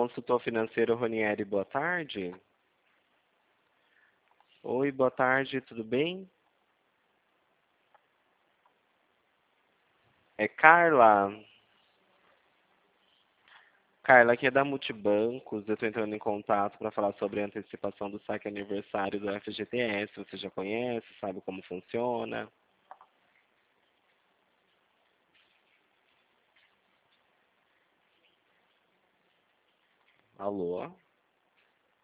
Consultor financeiro Ronieri, boa tarde. Oi, boa tarde, tudo bem? É Carla. Carla, aqui é da Multibancos. Eu estou entrando em contato para falar sobre a antecipação do saque aniversário do FGTS. Você já conhece, sabe como funciona? Alô?